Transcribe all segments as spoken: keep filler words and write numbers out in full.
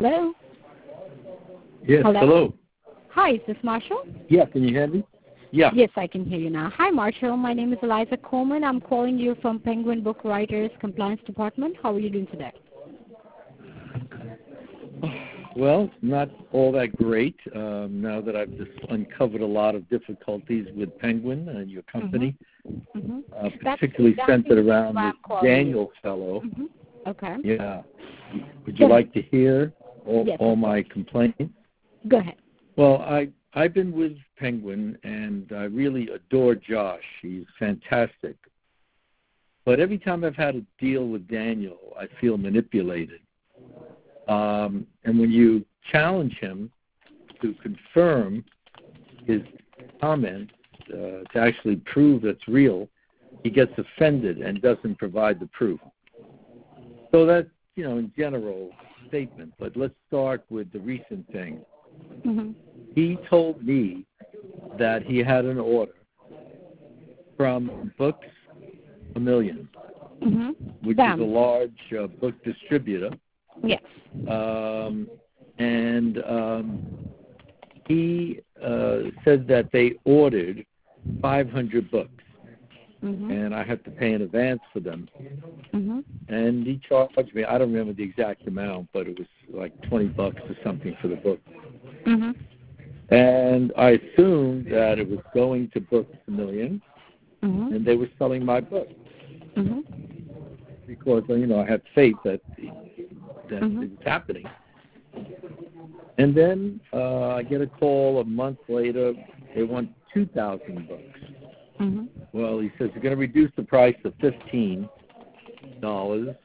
Hello? Yes, hello. hello. Hi, is this Marshall? Yeah, can you hear me? Yeah. Yes, I can hear you now. Hi, Marshall. My name is Eliza Coleman. I'm calling you from Penguin Book Writers Compliance Department. How are you doing today? Well, not all that great. Um, now that I've just uncovered a lot of difficulties with Penguin and your company, mm-hmm. Mm-hmm. Uh, particularly that's, that's centered around this Daniel you. fellow. Mm-hmm. Okay. Yeah. Would you Go like ahead. to hear all, yes, all my complaints? Go ahead. Well, I, I've been with Penguin, and I really adore Josh. He's fantastic. But every time I've had to deal with Daniel, I feel manipulated. Um, and when you challenge him to confirm his comments, uh, to actually prove it's real, he gets offended and doesn't provide the proof. So that's, you know, in general statement. But let's start with the recent thing. Mm-hmm. He told me that he had an order from Books A Million, mm-hmm. which Bam. is a large uh, book distributor. Yes. Um, and um, he uh, said that they ordered five hundred books, mm-hmm. and I had to pay in advance for them. Mm-hmm. And he charged me, I don't remember the exact amount, but it was like twenty bucks or something for the book. Mm-hmm. And I assumed that it was going to Books A Million, mm-hmm. and they were selling my book. Mm-hmm. Because, you know, I had faith that, that mm-hmm. it was happening. And then uh, I get a call a month later, they want two thousand bucks. Mm-hmm. Well, he says, you're going to reduce the price to fifteen dollars.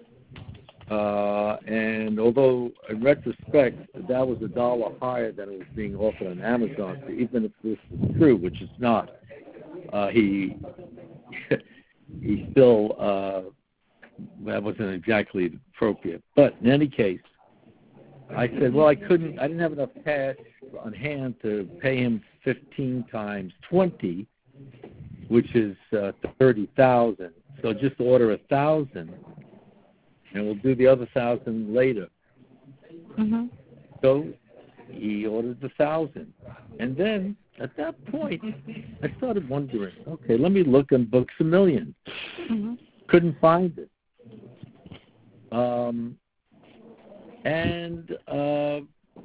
Uh, and although, in retrospect, that was a dollar higher than it was being offered on Amazon, so even if this is true, which it's not, uh, he he still, uh, that wasn't exactly appropriate. But in any case, I said, well, I couldn't, I didn't have enough cash on hand to pay him fifteen times twenty, which is uh, thirty thousand. So just order a thousand, and we'll do the other thousand later. Mm-hmm. So he ordered the thousand. And then, at that point, I started wondering, okay, let me look on Books A Million. Mm-hmm. Couldn't find it. Um, and uh,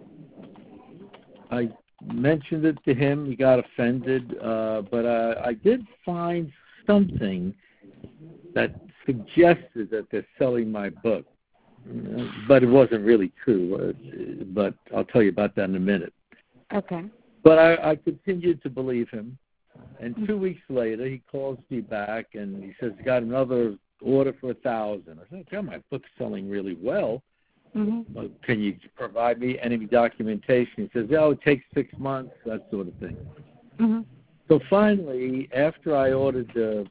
I mentioned it to him. He got offended. Uh, but uh, I did find something that suggested that they're selling my book. But it wasn't really true. Uh, but I'll tell you about that in a minute. Okay. But I, I continued to believe him. And two weeks later, he calls me back, and he says, got another order for a thousand. I said, yeah, my book's selling really well. Mm-hmm. Well, can you provide me any documentation? He says, oh, it takes six months, that sort of thing. Mm-hmm. So finally, after I ordered the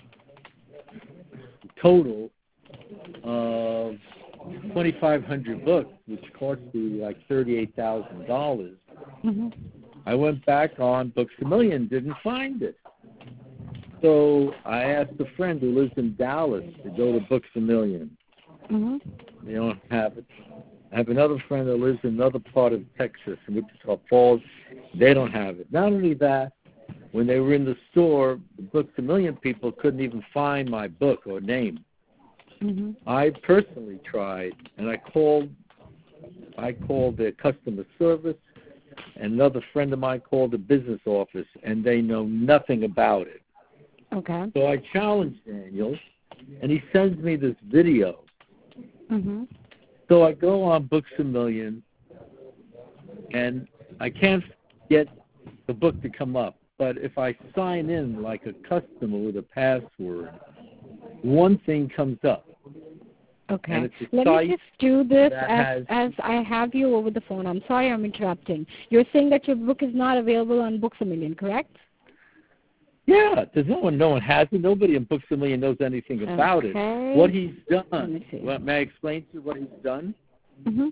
total of twenty-five hundred books, which cost me like thirty-eight thousand dollars, mm-hmm. I went back on Books A Million, didn't find it. So I asked a friend who lives in Dallas to go to Books A Million. Mm-hmm. They don't have it. I have another friend that lives in another part of Texas, in Wichita Falls. They don't have it. Not only that, when they were in the store, the Books A Million people couldn't even find my book or name. Mm-hmm. I personally tried, and I called. I called their customer service, and another friend of mine called the business office, and they know nothing about it. Okay. So I challenged Daniel, and he sends me this video. Mm-hmm. So I go on Books A Million, and I can't get the book to come up. But if I sign in like a customer with a password, one thing comes up. Okay. Let me just do this as, as I have you over the phone. I'm sorry I'm interrupting. You're saying that your book is not available on Books A Million, correct? Yeah. Does no one no one has it? Nobody in Books A Million knows anything about okay. it. What he's done, well, may I explain to you what he's done? Mm-hmm.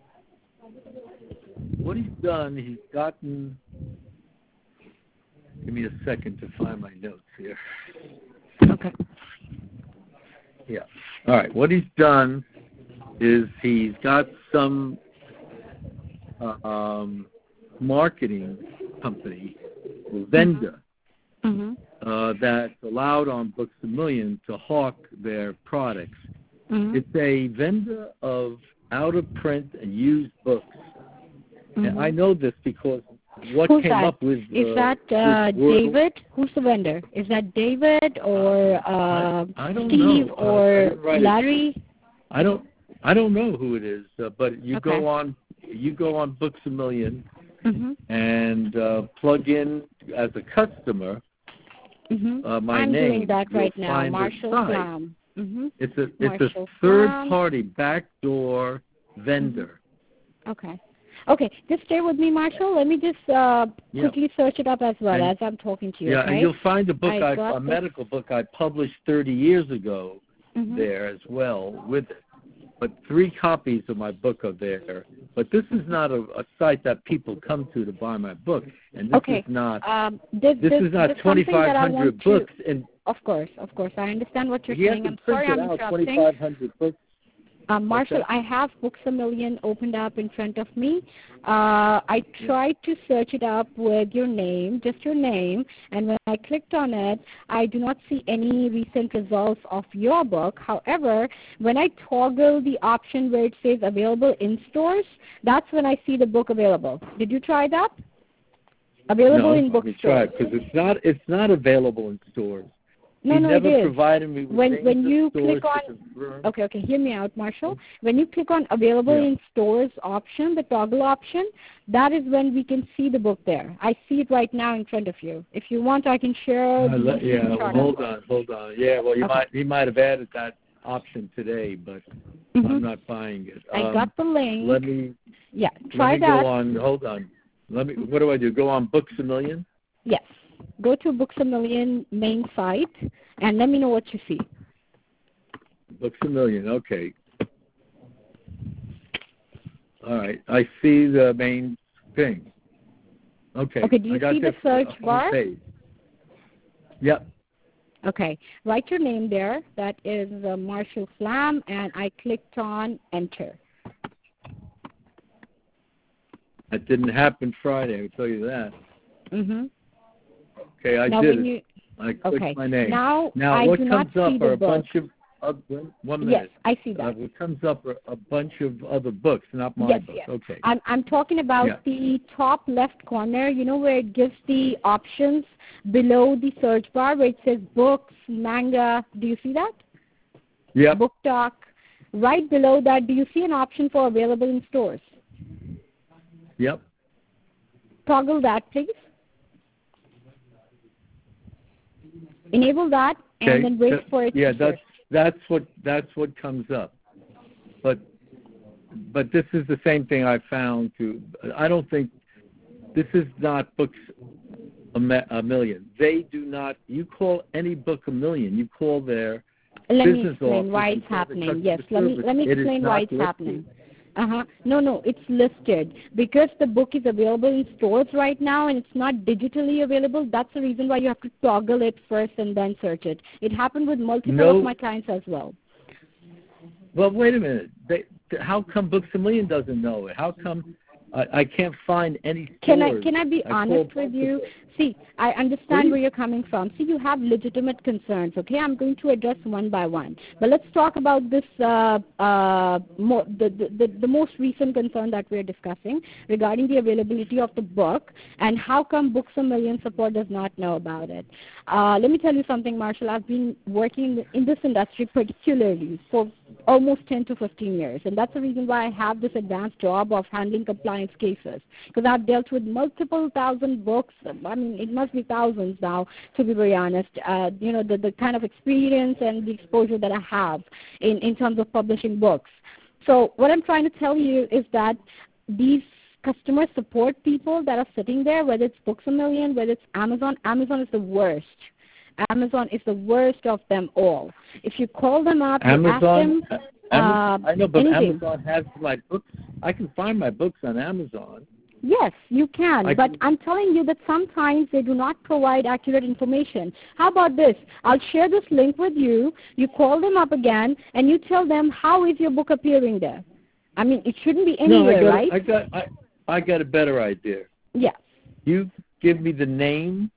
What he's done, he's gotten, give me a second to find my notes here. Okay. Yeah. All right. What he's done is he's got some uh, um, marketing company, vendor, mm-hmm. uh, that's allowed on Books A Million to hawk their products. Mm-hmm. It's a vendor of out-of-print and used books. Mm-hmm. And I know this because what Who's came that? up with uh, Is that uh, David? Who's the vendor? Is that David or uh, I, I don't Steve know. or uh, Larry? It. I don't. I don't know who it is, uh, but you Okay. go on. You go on Books A Million mm-hmm. and uh, plug in as a customer. Mm-hmm. Uh, my I'm name. doing that right You'll now. find Marshall Flam. Mm-hmm. It's a it's Marshall a third Flam. party backdoor vendor. Mm-hmm. Okay. Okay, just stay with me, Marshall. Let me just uh, Yeah. quickly search it up as well and, as I'm talking to you. Yeah, okay? and you'll find a book, I I, a medical book I published thirty years ago mm-hmm. there as well with it. But three copies of my book are there. But this is not a, a site that people come to to buy my book, and this okay. is not. Um, this, this, this is not twenty-five hundred books. To, and of course, of course, I understand what you're he saying. I'm sorry, I'm interrupting. twenty-five hundred books. Um, Marshall, I have Books A Million opened up in front of me. Uh, I tried to search it up with your name, just your name, and when I clicked on it, I do not see any recent results of your book. However, when I toggle the option where it says available in stores, that's when I see the book available. Did you try that? Available no, in bookstores. because it's not it's not available in stores. No, he no, never it is. provided me with when when you stores click on okay, okay, hear me out, Marshall. When you click on available yeah. in stores option, the toggle option, that is when we can see the book there. I see it right now in front of you. If you want, I can share. Uh, the let, yeah, well, hold on, hold on. Yeah, well, you okay. might he might have added that option today, but mm-hmm. I'm not buying it. I um, got the link. Let me. Yeah, try let me that. Go on. Hold on. Let me. What do I do? Go on Books A Million. Yes. Go to Books A Million main site and let me know what you see. Books A Million, okay. All right, I see the main thing. Okay. Okay, do you I got see the search bar? Page. Yep. Okay, write your name there. That is uh, Marshall Flam, and I clicked on Enter. That didn't happen Friday, I will tell you that. Mm-hmm. Okay, I now did when it. You, I clicked okay. my name. Now, now I what do comes not up see are the a book. bunch of uh, one minute. Yes, I see that. Uh, what comes up are a bunch of other books, not my yes, book. Yes. Okay. I'm I'm talking about yeah. the top left corner. You know where it gives the options below the search bar, where it says books, manga. Do you see that? Yeah. Book Talk. Right below that, do you see an option for available in stores? Yep. Toggle that, please. Enable that, and okay. then wait that, for it yeah, to that's search. that's what that's what comes up. But but this is the same thing I found too. I don't think this is not Books a, me, a Million. They do not. You call any book a million. You call their let business me explain office why it's happening. Yes, let me let me it explain why it's listed. happening. Uh-huh. No, no, it's listed. Because the book is available in stores right now and it's not digitally available, that's the reason why you have to toggle it first and then search it. It happened with multiple no. of my clients as well. Well, wait a minute. They, how come Books A Million doesn't know it? How come I, I can't find any stores? Can I, can I be I honest with you? See, I understand Please. where you're coming from. See, you have legitimate concerns, okay? I'm going to address one by one. But let's talk about this, uh, uh, more, the, the, the, the most recent concern that we're discussing regarding the availability of the book and how come Books A Million support does not know about it. Uh, let me tell you something, Marshall. I've been working in this industry particularly for almost ten to fifteen years, and that's the reason why I have this advanced job of handling compliance cases, because I've dealt with multiple thousand books. I mean, it must be thousands now, to be very honest. Uh, you know, the, the kind of experience and the exposure that I have in, in terms of publishing books. So what I'm trying to tell you is that these customer support people that are sitting there, whether it's Books A Million, whether it's Amazon, Amazon is the worst. Amazon is the worst of them all. If you call them up, Amazon, you ask them, Amazon uh, I know, but anything. Amazon has my books. I can find my books on Amazon. Yes, you can, I but can, I'm telling you that sometimes they do not provide accurate information. How about this? I'll share this link with you. You call them up again, and you tell them, how is your book appearing there? I mean, it shouldn't be anywhere, no, I got, right? I got, I, I got a better idea. Yes. You give me the name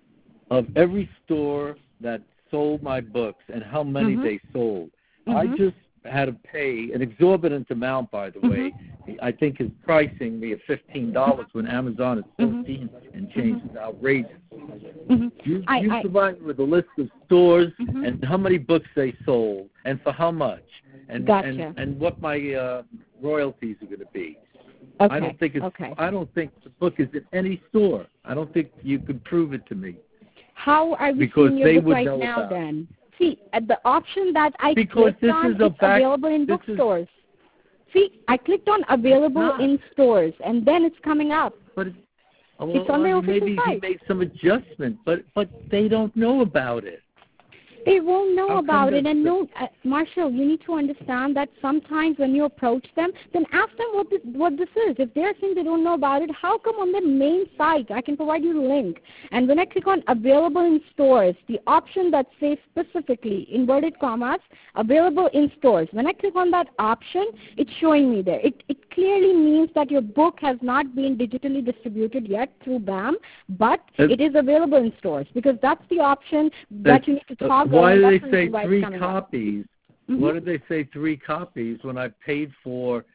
of every store that sold my books and how many Mm-hmm. they sold. Mm-hmm. I just had to pay an exorbitant amount, by the way. Mm-hmm. I think is pricing me at fifteen dollars when Amazon is fourteen Mm-hmm. and change is outrageous. Mm-hmm. You, I, you I, provide me with a list of stores mm-hmm. and how many books they sold and for how much and Gotcha. and, and what my uh, royalties are going to be. Okay. I don't think it's. Okay. I don't think the book is in any store. I don't think you could prove it to me. How are we Because seeing your they book would right know now about then? See, uh, the option that I Because clicked this on is a is back- available in this is- bookstores. See, I clicked on available not. in stores, and then it's coming up. But it, well, It's on their I mean, official maybe site. he made some adjustment, but but they don't know about it. They won't know How come about it. the- And the- no, uh, Marshall, you need to understand that sometimes when you approach them, then ask them what this, what this is. If they're saying they don't know about it, how come on the main site? I can provide you the link. And when I click on available in stores, the option that says specifically, inverted commas, available in stores, when I click on that option, it's showing me there. It, it clearly means that your book has not been digitally distributed yet through B A M, but Uh, it is available in stores because that's the option that you need to Uh, toggle. Why do and they that's the say reason why it's three coming up. copies? Mhm. Why did they say three copies when I paid for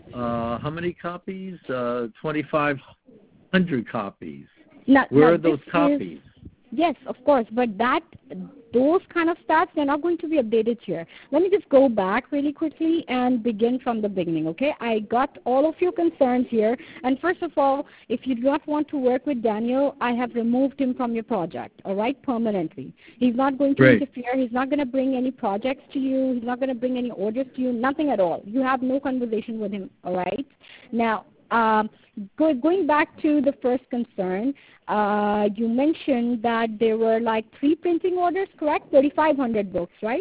uh, how many copies? Uh, twenty-five hundred copies. Now, Where now are those this copies? Is, yes, of course, but that those kind of stats, they're not going to be updated here. Let me just go back really quickly and begin from the beginning, okay? I got all of your concerns here. And first of all, if you do not want to work with Daniel, I have removed him from your project, all right, permanently. He's not going to Great. interfere. He's not going to bring any projects to you. He's not going to bring any orders to you, nothing at all. You have no conversation with him, all right? Now, um, go, going back to the first concern, uh, you mentioned that there were like three printing orders, correct? thirty-five hundred books, right?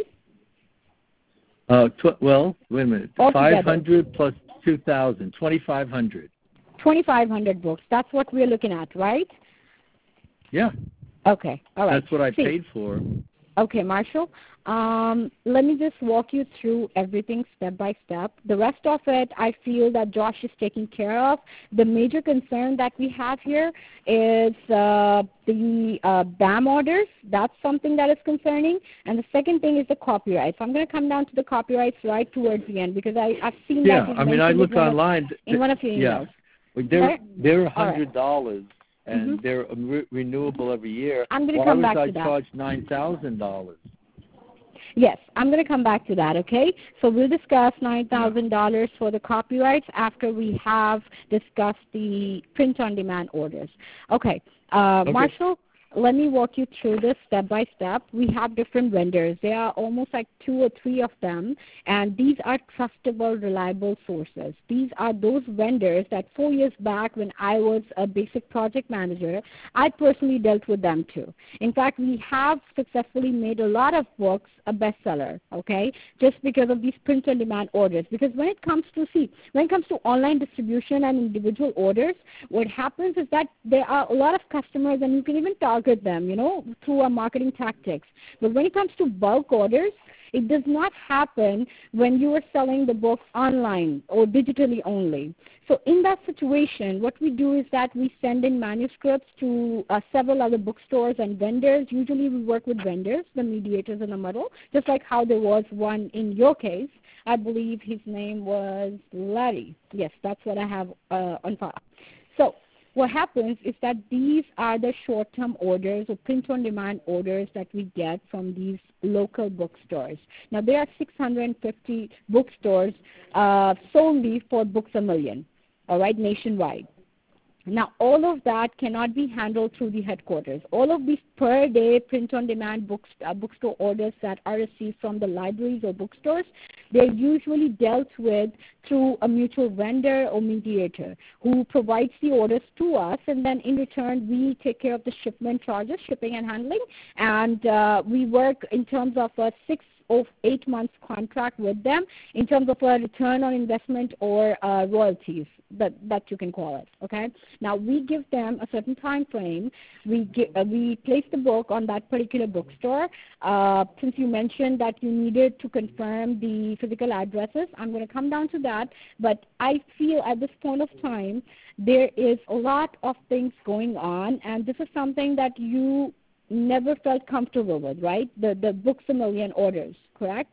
Uh, tw- well, wait a minute. Altogether. five hundred plus two thousand, twenty-five hundred. twenty-five hundred books. That's what we're looking at, right? Yeah. Okay, all right. That's what I See, paid for. Okay, Marshall. Um, let me just walk you through everything step by step. The rest of it, I feel that Josh is taking care of. The major concern that we have here is uh, the uh, B A M orders. That's something that is concerning. And the second thing is the copyrights. I'm going to come down to the copyrights right towards the end because I, I've seen Yeah, that. I mean, I looked in one online. Of, in one of your yeah. emails. Well, they're Okay? they're one All right. hundred dollars and Mhm. they're re- renewable every year. I'm going to Why come was back I to that. charged nine thousand dollars? Yes, I'm going to come back to that, okay? So we'll discuss nine thousand dollars for the copyrights after we have discussed the print-on-demand orders. Okay, uh, Okay. Marshall, let me walk you through this step by step. We have different vendors. There are almost like two or three of them, and these are trustable, reliable sources. These are those vendors that four years back when I was a basic project manager, I personally dealt with them too. In fact, we have successfully made a lot of books a bestseller, okay, just because of these print-on-demand orders. Because when it comes to, see, when it comes to online distribution and individual orders, what happens is that there are a lot of customers, and you can even target them, you know, through our marketing tactics. But when it comes to bulk orders, it does not happen when you are selling the books online or digitally only. So in that situation, what we do is that we send in manuscripts to uh, several other bookstores and vendors. Usually we work with vendors, the mediators in the middle, just like how there was one in your case. I believe his name was Larry. Yes, that's what I have uh, on file. So what happens is that these are the short-term orders or print-on-demand orders that we get from these local bookstores. Now, there are six hundred fifty bookstores uh, solely for Books A Million, all right, nationwide. Now, all of that cannot be handled through the headquarters. All of these per-day print-on-demand books, uh, bookstore orders that are received from the libraries or bookstores, they're usually dealt with through a mutual vendor or mediator who provides the orders to us, and then in return, we take care of the shipment charges, shipping and handling, and uh, we work in terms of a six of eight months contract with them in terms of a return on investment or uh, royalties, that that you can call it. Okay. Now we give them a certain time frame. We give, uh, we place the book on that particular bookstore. Uh, since you mentioned that you needed to confirm the physical addresses, I'm going to come down to that. But I feel at this point of time there is a lot of things going on, and this is something that you never felt comfortable with, right? The the Books a Million orders, correct?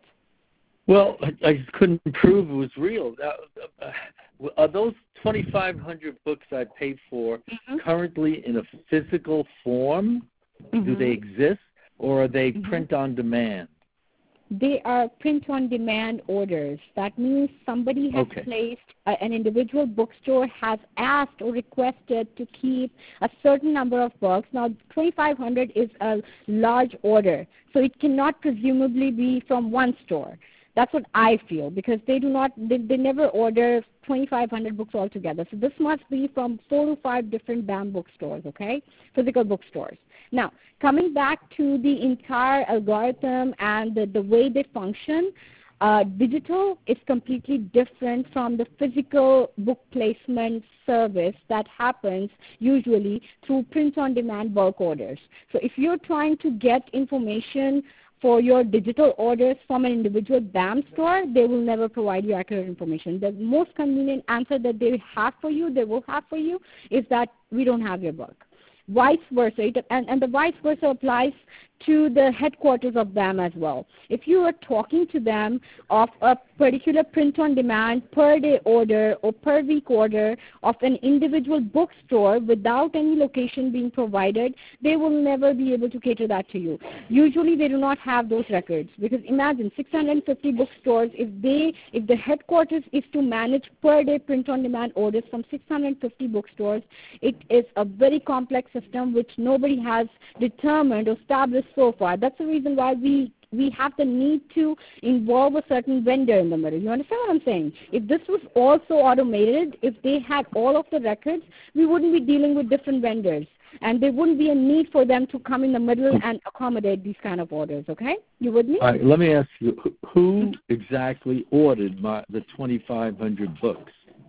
Well, I, I just couldn't prove it was real. Uh, uh, are those twenty-five hundred books I paid for mm-hmm. currently in a physical form? Mm-hmm. Do they exist, or are they mm-hmm. print on demand? They are print on demand orders. That means somebody has okay. placed, uh, an individual bookstore has asked or requested to keep a certain number of books. Now, twenty-five hundred is a large order, so it cannot presumably be from one store. That's what I feel, because they do not, they, they never order twenty-five hundred books altogether. So this must be from four to five different B A M bookstores, okay, physical bookstores. Now, coming back to the entire algorithm and the, the way they function, uh, digital is completely different from the physical book placement service that happens usually through print-on-demand bulk orders. So if you're trying to get information for your digital orders from an individual B A M store, they will never provide you accurate information. The most convenient answer that they have for you, they will have for you, is that we don't have your book. Vice versa, it, and, and the vice versa applies to the headquarters of B A M as well. If you are talking to them of a particular print-on-demand per-day order or per-week order of an individual bookstore without any location being provided, they will never be able to cater that to you. Usually they do not have those records, because imagine six hundred fifty bookstores, if they, if the headquarters is to manage per-day print-on-demand orders from six hundred fifty bookstores, it is a very complex system which nobody has determined or established so far. That's the reason why we we have the need to involve a certain vendor in the middle. You understand what I'm saying? If this was also automated, if they had all of the records, we wouldn't be dealing with different vendors, and there wouldn't be a need for them to come in the middle and accommodate these kind of orders, okay? You with me? All right, let me ask you, who exactly ordered my, the twenty-five hundred books?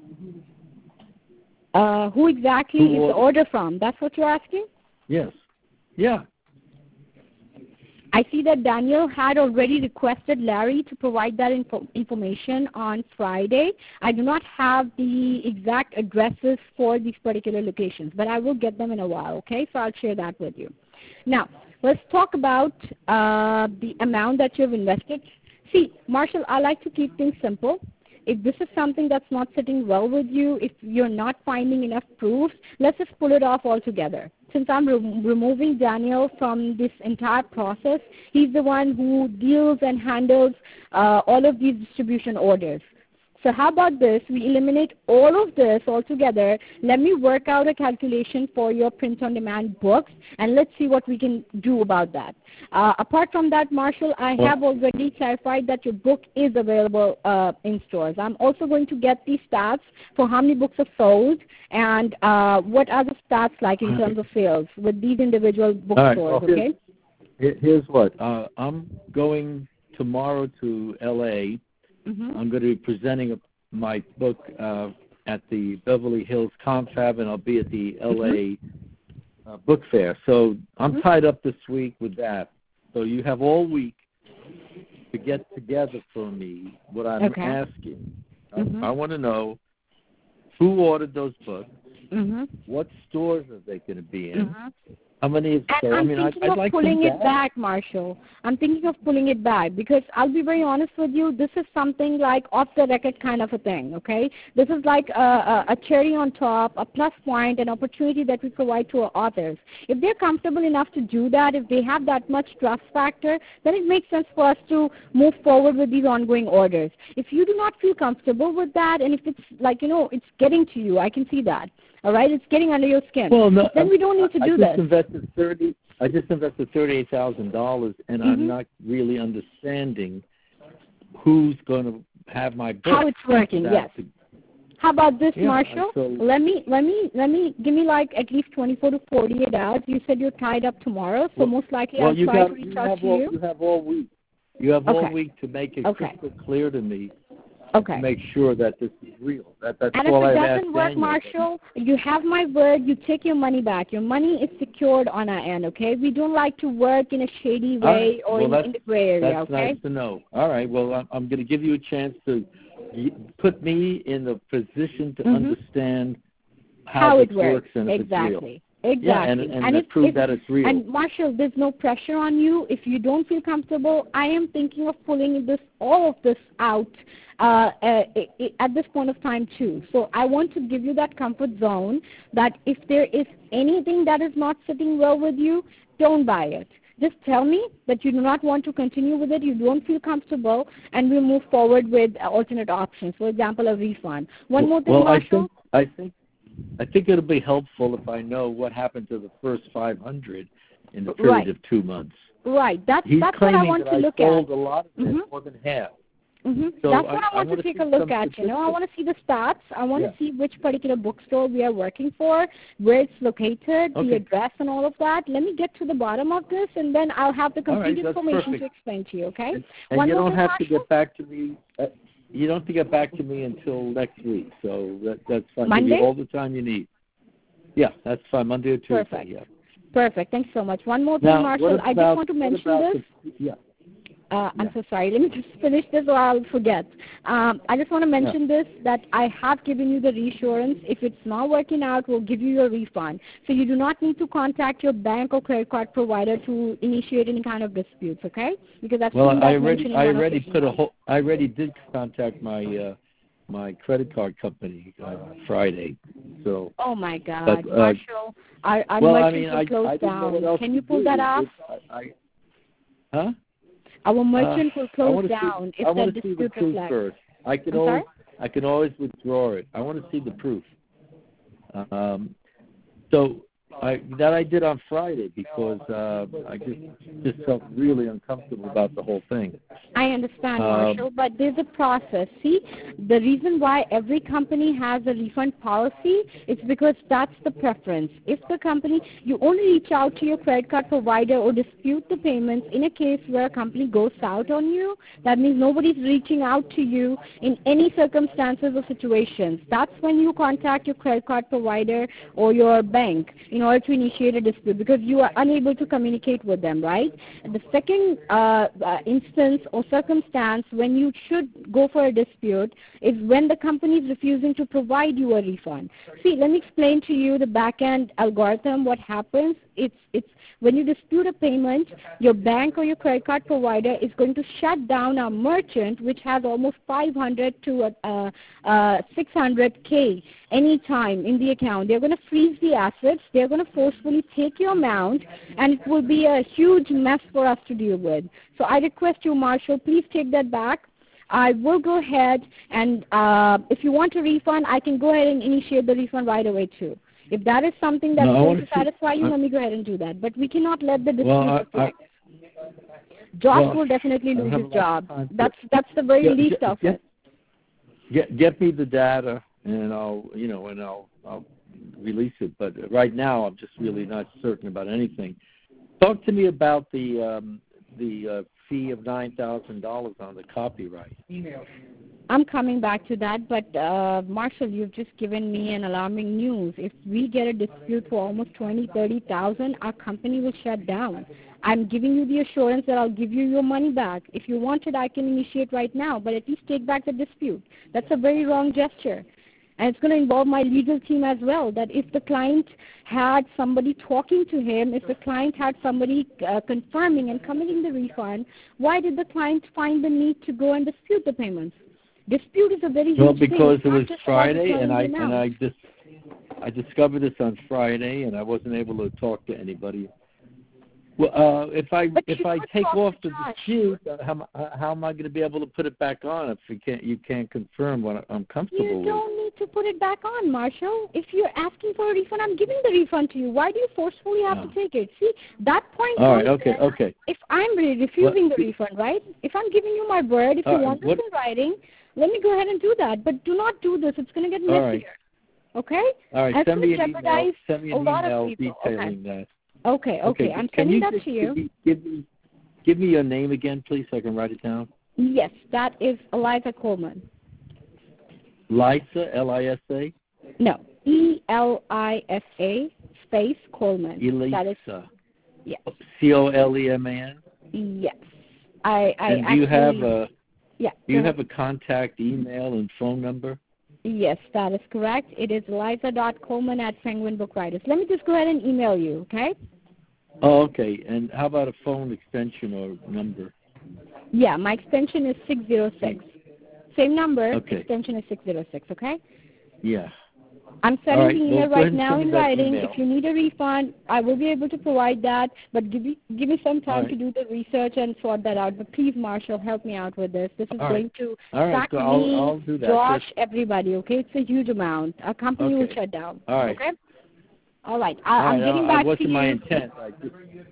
Uh, who exactly who is ordered? The order from? That's what you're asking? Yes. Yeah. I see that Daniel had already requested Larry to provide that info- information on Friday. I do not have the exact addresses for these particular locations, but I will get them in a while, okay? So I'll share that with you. Now, let's talk about uh, the amount that you've invested. See, Marshall, I like to keep things simple. If this is something that's not sitting well with you, if you're not finding enough proofs, let's just pull it off altogether. Since I'm re- removing Daniel from this entire process, he's the one who deals and handles uh, all of these distribution orders. So how about this? We eliminate all of this altogether. Let me work out a calculation for your print-on-demand books, and let's see what we can do about that. Uh, apart from that, Marshall, I have already clarified that your book is available uh, in stores. I'm also going to get these stats for how many books are sold and uh, what are the stats like in terms of sales with these individual bookstores, well, okay? Here's, here's what. Uh, I'm going tomorrow to L A Mm-hmm. I'm going to be presenting my book uh, at the Beverly Hills Confab, and I'll be at the L A Mm-hmm. uh, Book Fair. So I'm mm-hmm. tied up this week with that. So you have all week to get together for me what I'm okay. asking. Mm-hmm. I, I want to know who ordered those books, mm-hmm. what stores are they going to be in, mm-hmm. how many? And so, I'm I mean, thinking I'd, of I'd like pulling it that. back, Marshall. I'm thinking of pulling it back because I'll be very honest with you, this is something like off-the-record kind of a thing, okay? This is like a, a, a cherry on top, a plus point, an opportunity that we provide to our authors. If they're comfortable enough to do that, if they have that much trust factor, then it makes sense for us to move forward with these ongoing orders. If you do not feel comfortable with that, and if it's like, you know, it's getting to you, I can see that. All right, it's getting under your skin. Well, no, then we don't need to I do just this. Invested thirty. I just invested thirty-eight thousand dollars, and mm-hmm. I'm not really understanding who's going to have my book. How it's working? Yes. To, How about this, yeah, Marshall? So, let me let me let me give me like at least twenty-four to forty-eight hours. You said you're tied up tomorrow, so well, most likely well, I'll you try got, to reach you out have to all, you. You have all week. You have all Okay. week to make it Okay. crystal clear to me. Okay. To make sure that this is real. That, that's And all if it I've doesn't asked work, Daniel. Marshall, you have my word. You take your money back. Your money is secured on our end, okay? We don't like to work in a shady way Right. or well, in, in the gray area, that's okay? nice to know. All right. Well, I'm, I'm going to give you a chance to y- put me in the position to Mhm. understand how, How this it works, and if exactly. it's real. Exactly. Yeah, and, and, and if, if, prove if, that it's real. And Marshall, there's no pressure on you. If you don't feel comfortable, I am thinking of pulling this all of this out uh, uh, at this point of time too. So I want to give you that comfort zone that if there is anything that is not sitting well with you, don't buy it. Just tell me that you do not want to continue with it, you don't feel comfortable, and we'll move forward with alternate options. For example, a refund. One more thing, well, Marshall. I think I think I think it'll be helpful if I know what happened to the first five hundred in the period Right. of two months. Right. That's He's that's what I claiming want that to I look sold at. a lot of it, Mhm. more than half. Mm-hmm. So That's what I, I want I to take see a look some at. You know, I statistics. want to see the stats. I want Yeah. to see which particular bookstore we are working for, where it's located, Okay. the address, and all of that. Let me get to the bottom of this, and then I'll have the All complete right, that's information perfect. to explain to you. Okay? And, and One you more don't thing, have to Marshall? get back to me. Uh, you don't have to get back to me until next week. So that, that's fine. Give Monday? you all the time you need. Yeah, that's fine. Monday or Tuesday. Perfect. Yeah. Perfect. Thanks so much. One more thing, Now, Marshall. what I just about- want to what mention about this. the- yeah. Uh, I'm Yeah. so sorry. Let me just finish this or I'll forget. Um, I just want to mention this, that I have given you the reassurance. If it's not working out, we'll give you your refund. So you do not need to contact your bank or credit card provider to initiate any kind of disputes, okay? Because I've Well, seen I that already, mentioned in I one already occasion. put a whole, I already did contact my, uh, my credit card company uh, Friday. So. Oh my God, But, uh, Marshall, our, our well, I merchant mean, will I, close I didn't know what down. else Can to you pull do. that off? It, I, I, huh? Our merchant uh, will I close wanna down see, if I that want to see the dispute proof reflects. first. I can I'm always, sorry? I can always withdraw it. I want to see the proof. Um, so I, that I did on Friday because uh, I just just felt really uncomfortable about the whole thing. I understand, Um, Marshall, but there's a process. See, the reason why every company has a refund policy is because that's the preference. If the company, you only reach out to your credit card provider or dispute the payments in a case where a company goes out on you. That means nobody's reaching out to you in any circumstances or situations. That's when you contact your credit card provider or your bank in order to initiate a dispute because you are unable to communicate with them, right? And the second uh, uh, instance or circumstance when you should go for a dispute is when the company is refusing to provide you a refund. See, let me explain to you the back-end algorithm. What happens, it's, it's when you dispute a payment, your bank or your credit card provider is going to shut down a merchant which has almost five hundred to uh, uh, six hundred K anytime in the account. They're going to freeze the assets. They're going to forcefully take your amount, and it will be a huge mess for us to deal with. So I request you, Marshall, please take that back. I will go ahead and uh, if you want a refund, I can go ahead and initiate the refund right away too. If that is something that's No, I going wanna to see- satisfy you, I- let me go ahead and do that. But we cannot let the dispute Well, I- reflect. Josh well, will definitely I lose have his a lot of job. time to- That's that's the very Get- least get- of get- it. Get get me the data, and I'll you know, and I'll I'll release it. But right now, I'm just really not certain about anything. Talk to me about the um, the uh, fee of nine thousand dollars on the copyright. I'm coming back to that, but uh, Marshall, you've just given me an alarming news. If we get a dispute for almost twenty, thirty thousand, our company will shut down. I'm giving you the assurance that I'll give you your money back. If you want it, I can initiate right now, but at least take back the dispute. That's a very wrong gesture. And it's going to involve my legal team as well, that if the client had somebody talking to him, if the client had somebody uh, confirming and committing the refund, why did the client find the need to go and dispute the payments? Dispute is a very huge Well, thing. because It's it not was just about Friday, and I declaring the and amount. I just I discovered this on Friday, and I wasn't able to talk to anybody. Well, uh, if I But if you I could take talk off to the Josh. dispute, uh, how how am I going to be able to put it back on if you can't you can't confirm what I'm comfortable You with? don't need to put it back on, Marshall. If you're asking for a refund, I'm giving the refund to you. Why do you forcefully have No. to take it? See, that point All right, comes okay, in okay. if I'm re- refusing What- the refund, right? If I'm giving you my word, if All you right, want this what- in writing, let me go ahead and do that. But do not do this. It's going to get All messier. right. Okay? All right, And it's send going me to an email. jeopardize Send me a an lot of email people. detailing that. Okay, okay. I'm Can sending you that just to give you. me, give me give me your name again, please, so I can write it down. Yes, that is Eliza Coleman. Lisa, L I S A? No, E L I S A space Coleman. Elisa. That is, yes. C O L E M A N? Yes. I, I and do actually, you have a yeah, do you have a contact email and phone number? Yes, that is correct. It is Eliza dot Coleman at Penguin Book Writers. Let me just go ahead and email you, okay? Oh, okay. And how about a phone extension or number? Yeah, my extension is six zero six. Same number, okay. Extension is six zero six, okay? Yeah. I'm sending right. the email well, right now in writing. Email. If you need a refund, I will be able to provide that, but give me, give me some time right. to do the research and sort that out. But please, Marshall, help me out with this. This is All going right. to All right. stack So me, I'll, I'll do that. Josh, Just... everybody, okay? It's a huge amount. Our company okay. will shut down. All right. Okay? All right. I, All right. I'm getting I, back I wasn't to you. my intent. I just...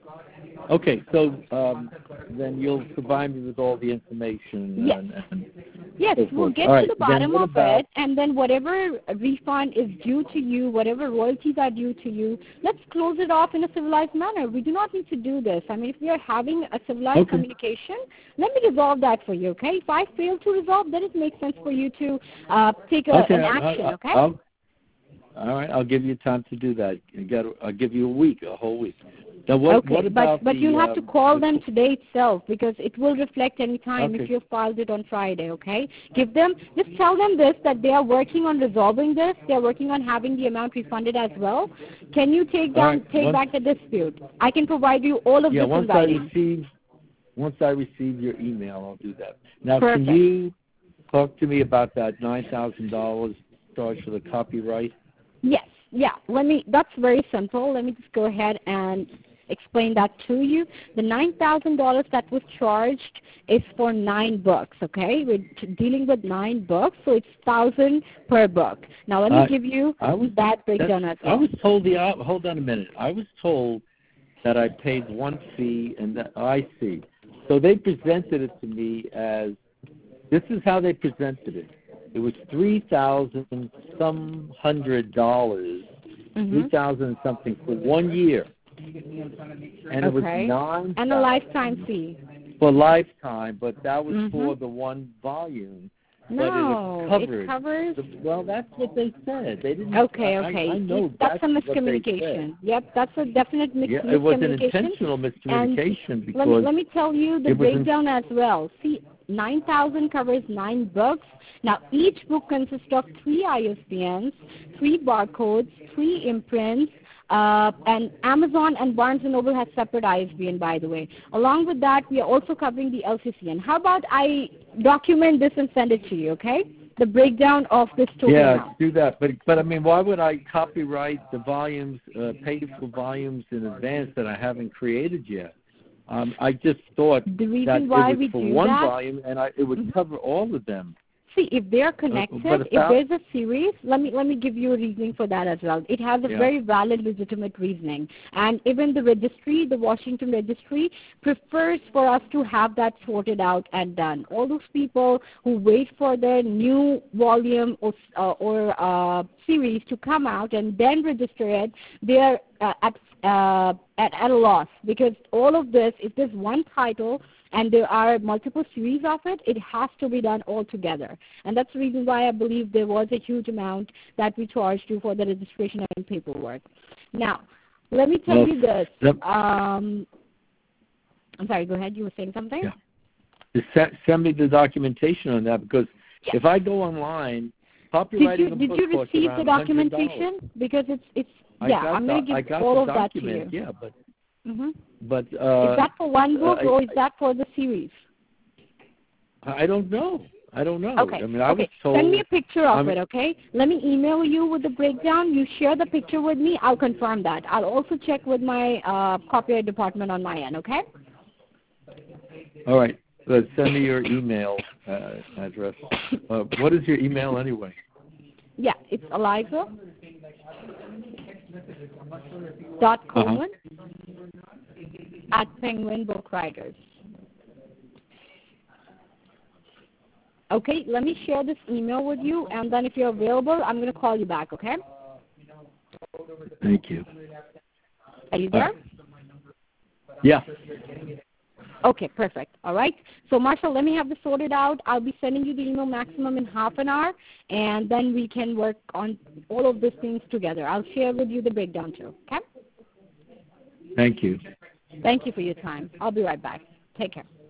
Okay, so um, then you'll provide me with all the information. Yes. And, and yes, so we'll get all to right. the bottom of about... it, and then whatever refund is due to you, whatever royalties are due to you, let's close it off in a civilized manner. We do not need to do this. I mean, if we are having a civilized okay. communication, let me resolve that for you, okay? If I fail to resolve, then it makes sense for you to uh, take a, okay, an action, I'll, okay? I'll, all right, I'll give you time to do that. You got, I'll give you a week, a whole week. Now, what, okay, what about but, but the, you'll have um, to call the, them today itself because it will reflect any time okay. if you've filed it on Friday, okay? Give them, just tell them this, that they are working on resolving this. They are working on having the amount refunded as well. Can you take down, right. take once, back the dispute? I can provide you all of yeah, this once in writing. I receive, once I receive your email, I'll do that. Now, Perfect. can you talk to me about that nine thousand dollars charge for the copyright? Yes, yeah. Let me, that's very simple. Let me just go ahead and explain that to you. The nine thousand dollars that was charged is for nine books, okay? We're dealing with nine books, so it's one thousand dollars per book. Now, let me uh, give you was, that breakdown as well. I was told the, uh, hold on a minute. I was told that I paid one fee and that I see. So they presented it to me as, this is how they presented it. It was three thousand some hundred dollars, mm-hmm. three thousand something for one year. And okay. it was nine and a lifetime fee for lifetime, but that was mm-hmm. for the one volume. No, but it, covered it covers. the, well, that's what they said. They didn't. Okay, I, okay. I, I know that's, that's a miscommunication. Yep, that's a definite mis- yeah, miscommunication. It was an intentional miscommunication and because let me let me tell you the breakdown in, as well. See, nine thousand covers nine books. Now each book consists of three I S B Ns, three barcodes, three imprints. Uh, and Amazon and Barnes and Noble has separate I S B N, by the way. Along with that, we are also covering the L C C N. How about I document this and send it to you, okay? The breakdown of this total yeah, amount. do that. But, but I mean, why would I copyright the volumes, uh, pay for volumes in advance that I haven't created yet? Um, I just thought the reason that why it was we for do one that, volume, and I, it would mm-hmm. cover all of them. See, if they are connected, uh, if there's a series, let me let me give you a reasoning for that as well. It has a yeah. very valid, legitimate reasoning. And even the registry, the Washington Registry, prefers for us to have that sorted out and done. All those people who wait for their new volume or, uh, or uh, series to come out and then register it, they are uh, at, uh, at, at a loss because all of this, if there's one title, and there are multiple series of it, it has to be done all together. And that's the reason why I believe there was a huge amount that we charged you for the registration and paperwork. Now, let me tell well, you this. Yep. Um, I'm sorry, go ahead. You were saying something? Yeah. Just send me the documentation on that because yes. if I go online, copyrighting did you, a did book you costs receive around the documentation? Because it's, it's yeah, I'm going to give all of that to you. Yeah, but Mm-hmm. But uh, is that for one book uh, or is that for the series? I don't know. I don't know. Okay. I mean, I okay. was told. Send me a picture of I'm, it, okay? Let me email you with the breakdown. You share the picture with me. I'll confirm that. I'll also check with my uh, copyright department on my end, okay? All right. Uh, send me your email uh, address. Uh, what is your email anyway? Yeah, it's Eliza dot Coleman uh-huh. at Penguin Book Writers. Okay, let me share this email with you, and then if you're available, I'm going to call you back, okay? Thank you. Are you there? Uh, yeah. Okay, perfect. All right. So, Marshall, let me have this sorted out. I'll be sending you the email maximum in half an hour, and then we can work on all of these things together. I'll share with you the breakdown too. Okay? Thank you. Thank you for your time. I'll be right back. Take care.